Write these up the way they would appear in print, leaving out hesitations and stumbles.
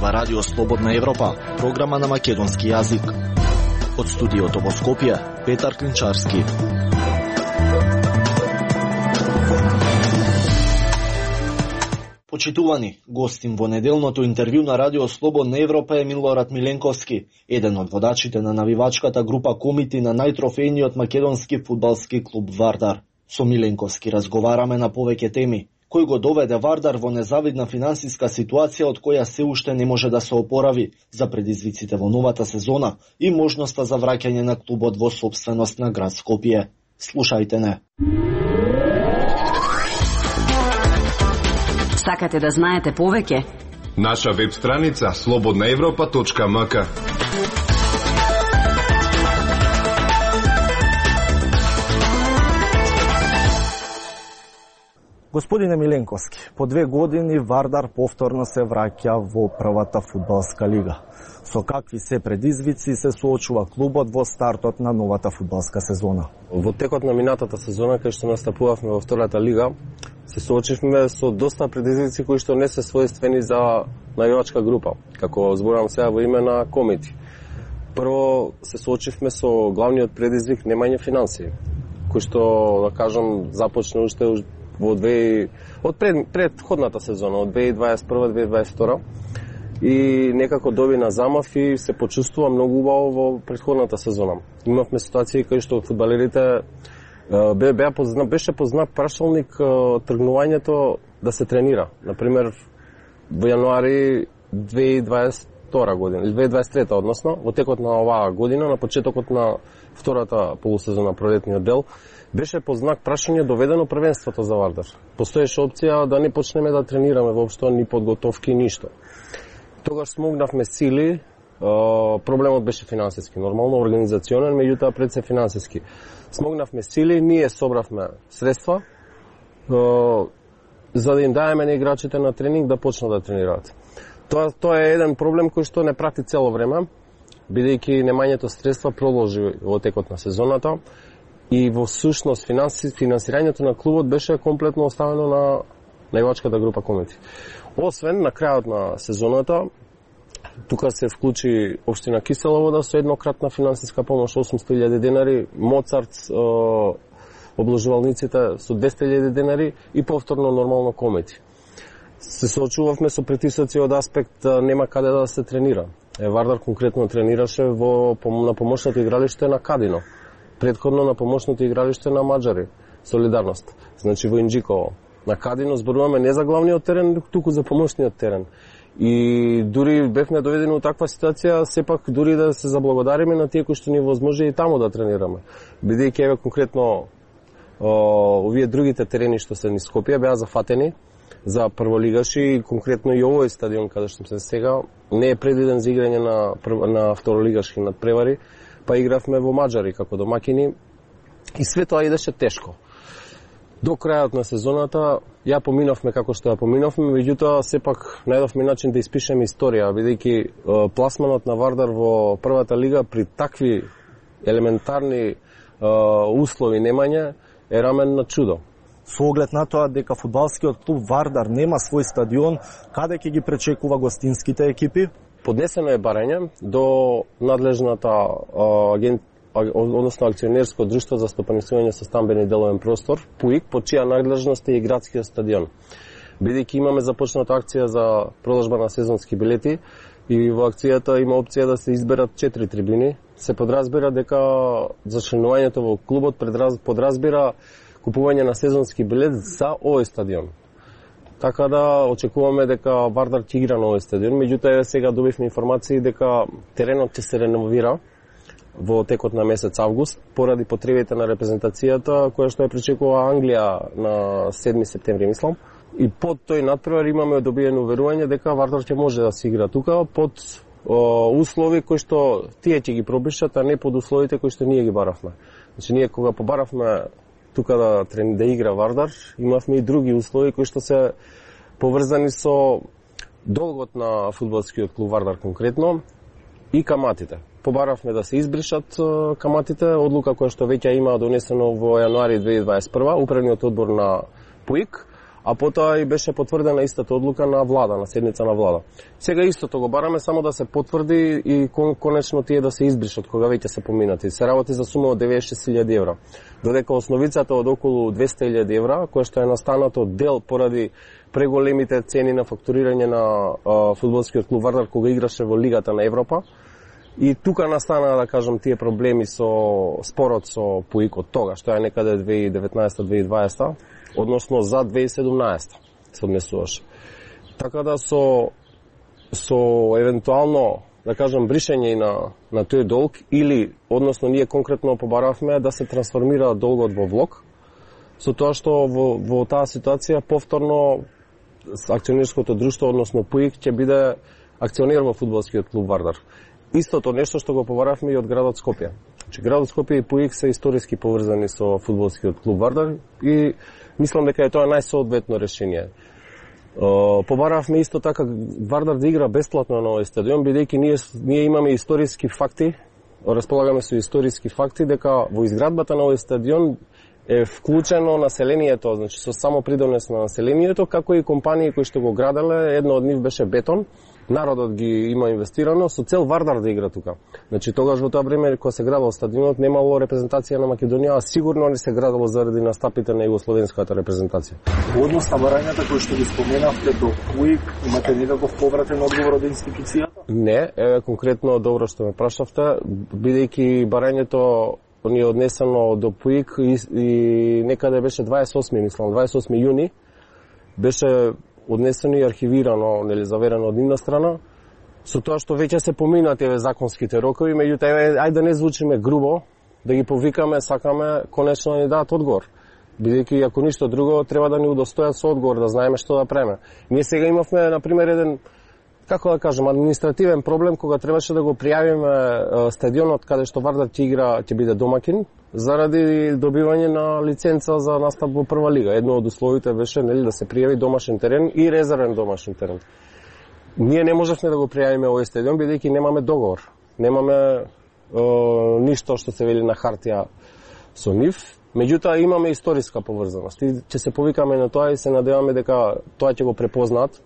зборува Радио Слободна Европа, програма на македонски јазик. Од студиото во Скопје, Петар Клинчарски. Почитувани, гостин во неделното интервју на Радио Слободна Европа е Милорад Миленковски, еден од водачите на навивачката група Комити на најтрофејниот македонски фудбалски клуб Вардар. Со Миленковски разговараме на повеќе теми. Кој го доведе Вардар во незавидна финансиска ситуација од која се уште не може да се опорави, за предизвиците во новата сезона и можноста за враќање на клубот во сопственост на град Скопје. Слушајте не. Сакате да знаете повеќе? Наша веб страница slobodnaevropa.mk. Господине Миленковски, по 2 години Вардар повторно се враќа во првата фудбалска лига. Со какви се предизвици се соочува клубот во стартот на новата фудбалска сезона? Во текот на минатата сезона, кај што настапувавме во втората лига, се соочивме со доста предизвици кои што не се својствени за навивачка група, како зборувам сега во име на Комити. Прво се соочивме со главниот предизвик немање финансии, кој што, да кажам, започна уште од предходната сезона, од 2021-2022, и некако доби на замав и се почувствува многу убаво во предходната сезона. Имавме ситуации кај што фудбалерите беше познат прашалник тргнувањето да се тренира. Например, во јануари 2022 година, или 2023, односно, во текот на оваа година, на почетокот на втората полусезона, пролетниот дел, беше по знак прашање доведено првенството за Вардар. Постоеше опција да не почнеме да тренираме воопшто, ни подготовки, ништо. Тогаш смогнавме сили, проблемот беше финансиски, нормално организационен, меѓутоа пред се финансиски. Смогнавме сили, ние собравме средства за да им даеме на играчите на тренинг да почнат да тренираат. Тоа е еден проблем кој што не прати цело време, бидејќи немањето средства продолжи во текот на сезоната и во сушност финансирањето на клубот беше комплетно оставено на највачката група Комити. Освен на крајот на сезоната, тука се вклучи општина Кисела Вода со еднократна финансиска помош 800.000 денари, Моцарт обложувалниците со 200.000 денари и повторно нормално Комити. Се соочувавме со притисоци од аспект нема каде да се тренира. Вардар конкретно тренираше на помошното игралиште на Кадино. Предходно на помошното игралиште на Маđари, Солидарност, значи во Инџиково. На Кадино зборуваме не за главниот терен, туку за помошниот терен. И дури бевме доведени во таква ситуација, сепак дури да се заблагодариме на тие кои што ни возможи и таму да тренираме. Бидејќи еве конкретно овие другите терени што се низ Скопје беа зафатени за прволигаши и конкретно и овој стадион каде што сме сега не е предвиден за играње на второлигашки надпревари, па игравме во Маđари како домакини и све тоа идеше тешко. До крајот на сезоната ја поминовме како што ја поминовме, меѓутоа сепак најдовме начин да испишеме историја, бидејќи пласманот на Вардар во првата лига при такви елементарни услови немање е рамен на чудо. Со оглед на тоа дека фудбалскиот клуб Вардар нема свој стадион, каде ќе ги пречекува гостинските екипи? Поднесено е барање до надлежната односно акционерско друштво за стопанисување со стамбен и деловен простор, ПУИК, по чија надлежност е и градскиот стадион. Бидејќи имаме започната акција за продажба на сезонски билети и во акцијата има опција да се изберат 4 трибини, се подразбира дека за членувањето во клубот подразбира купување на сезонски билет за овој стадион. Така да очекуваме дека Вардар ќе игра на овој стадион, меѓутоа сега добивме информации дека теренот ќе се реновира во текот на месец август поради потребите на репрезентацијата која што ја пречекува Англија на 7 септември, мислам. И под тој надпревар имаме добиено уверување дека Вардар ќе може да се игра тука под услови кои што тие ќе ги пропишат, а не под условите кои што ние ги баравме. Значи ние кога побаравме тука да игра Вардар, имавме и други услови кои што се поврзани со долгот на фудбалскиот клуб Вардар конкретно и каматите. Побаравме да се избришат каматите, одлука која што веќе има донесено во јануари 2021, управниот одбор на ПУИК, а потоа и беше потврдена истата одлука на влада, на седница на влада. Сега истото го бараме само да се потврди и конечно тие да се избришат кога веќе се поминати. Се работи за сума од 96.000 евра. Додека основицата од околу 200.000 евра, која што е настанато дел поради преголемите цени на фактурирање на фудбалскиот клуб Вардар кога играше во Лигата на Европа. И тука настана, да кажам, тие проблеми со спорот со ПУИК од тога, што е некаде 2019-2020, односно за 2017 се однесуваше. Така да со евентуално, да кажам, бришење на тој долг, или, односно, ние конкретно побаравме да се трансформира долгот во влог, со тоа што во таа ситуација повторно акционерското друштво, односно ПУИК, ќе биде акционер во фудбалскиот клуб Вардар. Истото нешто што го побаравме и од градот Скопје. Значи, градот Скопје и ПУИК се историски поврзани со фудбалскиот клуб Вардар и мислам дека е тоа најсоодветно решение. Побаравме исто така Вардар да игра бесплатно на овој стадион, бидејќи ние имаме историски факти, располагаме со историски факти дека во изградбата на овој стадион е вклучено населението, значи со само придонес на населението, како и компании кои што го граделе, едно од нив беше Бетон. Народот ги има инвестирано со цел Вардар да игра тука. Значи тогаш во тоа време кога се градел стадионот немало репрезентација на Македонија, а сигурно не се градело заради настапите на југословенската репрезентација. Во однос на барањата кои што ги споменавте до ПУИК, имате некаков повратен одговор од институцијата? Не, конкретно добро што ме прашавте, бидејќи барањето ни е однесено до ПУИК и некаде беше 28 јуни, беше однесено и архивирано, нели, заверено од нивна страна, со тоа што веќе се поминати законските рокови, меѓутоа ајде да не звучиме грубо, да ги повикаме, сакаме конечно да ни дадат одговор. Бидејќи ако ништо друго треба да ни удостојат со одговор, да знаеме што да преме. Ние сега имавме на пример еден, како да кажем, административен проблем кога требаше да го пријавиме стадионот каде што Вардар ќе игра, ќе биде домакин, заради добивање на лиценца за настап во прва лига. Едно од условите беше, нели, да се пријави домашен терен и резервен домашен терен. Ние не можевме да го пријавиме овој стадион бидејќи немаме договор. Немаме ништо што се вели на хартија со нив. Меѓутоа имаме историска поврзаност и ќе се повикаме на тоа и се надеваме дека тоа ќе го препознаат.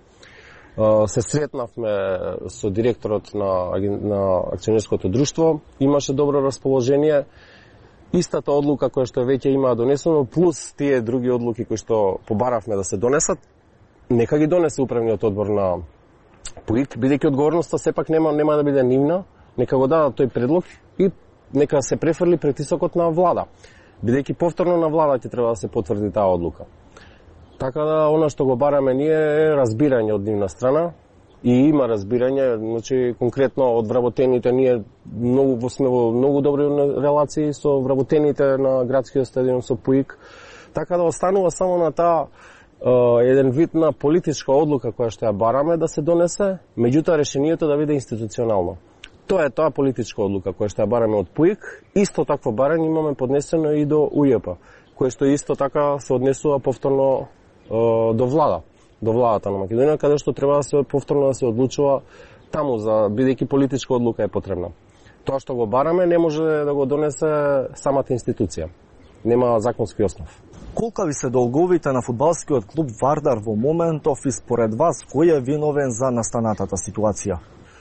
Се сретнавме со директорот на акционерското друштво, имаше добро расположение. Истата одлука која што веќе има донесено, плюс тие други одлуки кои што побаравме да се донесат, нека ги донесе управниот одбор на ПУИК, бидејќи одговорноста сепак нема да биде нивна, нека го дадат тој предлог и нека се префрли притисокот на влада, бидејќи повторно на влада ќе треба да се потврди таа одлука. Така да, она што го бараме ние е разбирање од нивна страна, и има разбирање, значи конкретно од вработените ние сме во многу добри релации со вработените на градскиот стадион со ПУИК, така да останува само на таа еден вид на политичка одлука која што ја бараме да се донесе, меѓутоа решението да биде институционално. Тоа е таа политичка одлука која што ја бараме од ПУИК, исто такво барање имаме поднесено и до УЈП, кое што исто така се однесува повторно до влада. До владата на Македонија, каде што треба да се повторно да се одлучува таму, бидејќи политичка одлука е потребна. Тоа што го бараме не може да го донесе самата институција. Нема законски основ. Колка се долговите на фудбалскиот клуб Вардар во моментов и според вас кој е виновен за настанатата ситуација?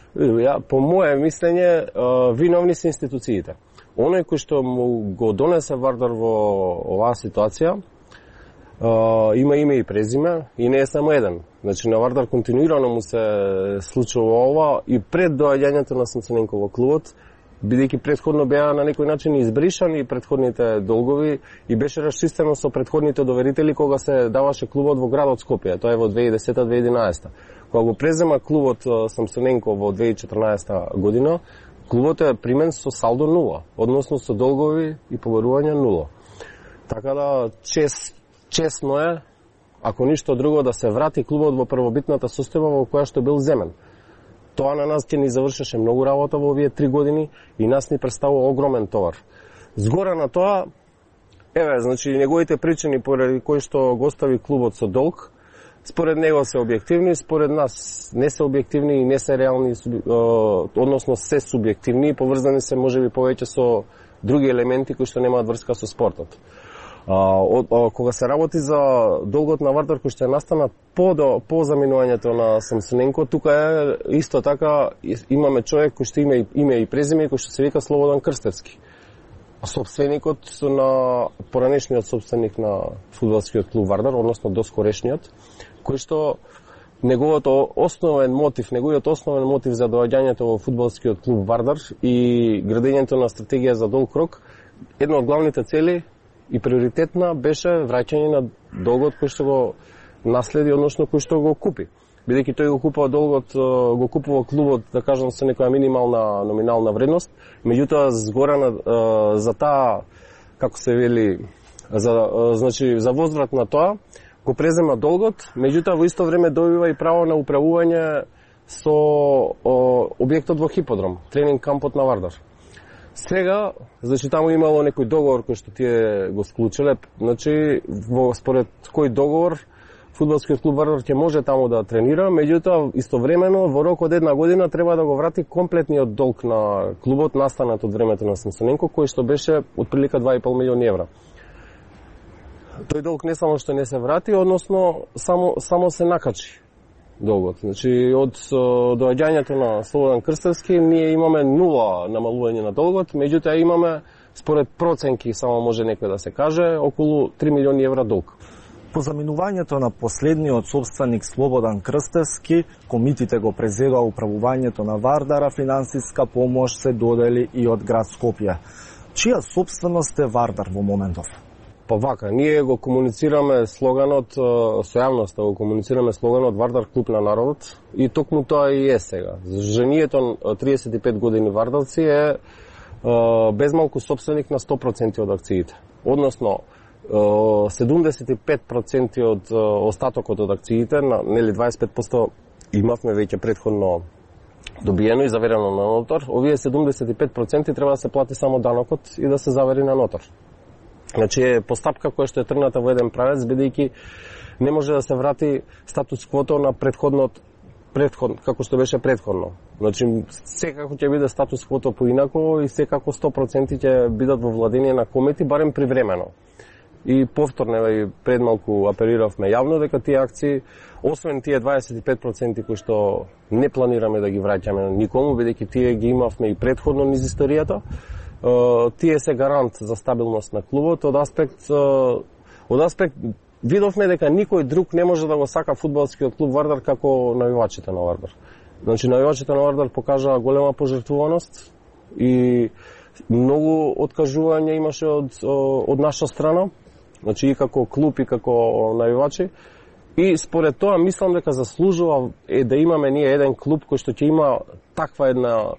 По мое мислење, виновни се институциите. Оној кој што му го донесе Вардар во оваа ситуација, има име и презиме и не е само еден. Значи на Вардар континуирано му се случува ова и пред доаѓањето на Самсоненко во клубот, бидејќи претходно беа на некој начин избришани предходните долгови и беше расчистено со предходните доверители кога се даваше клубот во градот Скопје. Тоа е во 2010-2011. Кога го презема клубот Самсоненко во 2014 година, клубот е примен со салдо 0, односно со долгови и побарување 0. Така да честно е, ако ништо друго, да се врати клубот во првобитната состојба во која што бил земен. Тоа на нас ќе ни завршеше многу работа во овие 3 години и нас ни представува огромен товар. Згора на тоа, значи неговите причини поради кои што го остави клубот со долг, според него се објективни, според нас не се објективни и не се реални, односно се субјективни и поврзани се можеби повеќе со други елементи кои што немаат врска со спортот. Кога се работи за долгот на Вардар кој што е настанат по заминувањето на Самсоненко, тука е исто така имаме човек кој што има име и презиме кој што се вика Слободан Крстевски. Собственикот на поранешниот собственик на фудбалскиот клуб Вардар, односно доскорешниот, кој што неговиот основен мотив за доаѓањето во фудбалскиот клуб Вардар и градењето на стратегија за долг рок, една од главните цели и приоритетна беше враќање на долгот кој што го наследи, односно кој што го купи. Бидејќи тој го купува долгот, го купува клубот, да кажам, со некоја минимална номинална вредност, меѓутоа за таа, како се вели, за возврат на тоа, го презема долгот, меѓутоа во исто време добива и право на управување со објектот во хиподром, тренинг кампот на Вардар. Сега, таму имало некој договор кој што тие го склучиле, според кој договор фудбалскиот клуб Вардар ќе може таму да тренира, меѓутоа истовремено во рок од една година треба да го врати комплетниот долг на клубот настанат од времето на Самсоненко, кој што беше отприлика 2,5 милиони евра. Тој долг не само што не се врати, односно само се накачи долгот. Од доаѓањето на Слободан Крстевски ние имаме 0 намалување на долгот, меѓутоа имаме според проценки, само може некој да се каже, околу 3 милиони евра долг. По заминувањето на последниот собственик Слободан Крстевски, комитите го презедоа управувањето на Вардара, финансиска помош се додели и од град Скопје. Чија собственост е Вардар во моментов? Па вака, ние го комуницираме слоганот со јавноста, го комуницираме слоганот Вардар клуб на народот и токму тоа и е сега. Женијето 35 години вардарци е безмалку собственик на 100% од акциите. Односно 75% од остатокот од акциите, нели 25% имавме веќе претходно добиено и заверено на нотар. Овие 75% треба да се плати само данокот и да се завери на нотар. Е постапка која што е тргната во еден правец, бидејќи не може да се врати статус квото на како што беше претходно. Секако ќе биде статус квото поинако и секако 100% ќе бидат во владение на комити, барем привремено. И повторно и пред малку апелиравме јавно дека тие акции, освен тие 25% кои што не планираме да ги враќаме никому, бидејќи тие ги имавме и претходно низ историјата, тие се гарант за стабилност на клубот. Од аспект видовме дека никој друг не може да го сака фудбалскиот клуб Вардар како навивачите на Вардар. Навивачите на Вардар покажаа голема пожртвуваност и многу откажување имаше од наша страна, и како клуб и како навивачи. И според тоа мислам дека заслужува да имаме ние еден клуб кој што ќе има таква една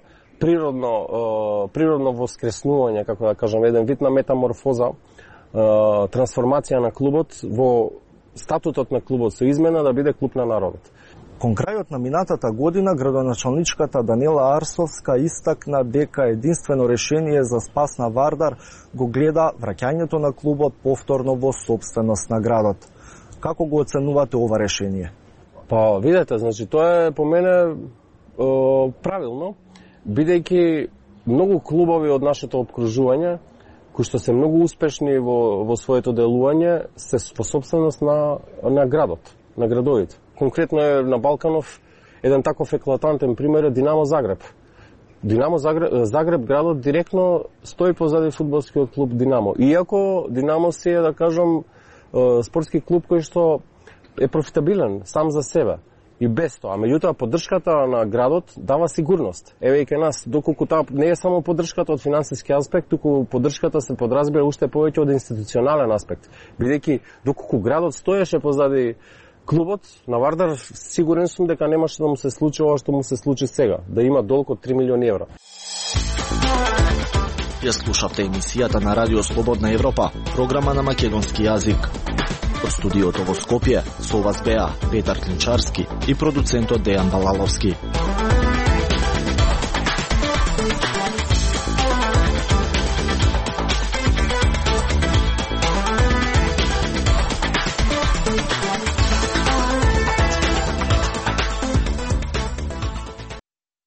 природно воскреснување, како да кажам, еден вид на метаморфоза, трансформација на клубот, во статутот на клубот се измена да биде клуб на народот. Кон крајот на минатата година, градоначалничката Даниела Арсовска истакна дека единствено решение за спас на Вардар го гледа враќањето на клубот повторно во собственост на градот. Како го оценувате ова решение? Па, видете, тоа е по мене правилно, бидејќи многу клубови од нашето обкружување, кои што се многу успешни во своето делување, се во собственост на градот, на градовите. Конкретно е на Балканов еден таков еклатантен пример е Динамо Загреб. Динамо Загреб градот директно стои позади фудбалскиот клуб Динамо. Иако Динамо си е, да кажам, спортски клуб кој што е профитабилен сам за себе. И без тоа. Меѓутоа, поддршката на градот дава сигурност. Еве и кај нас, доколку таа не е само поддршката од финансиски аспект, туку поддршката се подразбира уште повеќе од институционален аспект. Бидејќи, доколку градот стоеше позади клубот на Вардар, сигурен сум дека немаше да му се случи ова што му се случи сега, да има долг од 3 милиони евра. Ја слушавте емисијата на Радио Слободна Европа, програма на македонски јазик. Од студиото во Скопје, со вас беа Петар Клинчарски и продуцентот Дејан Балаловски.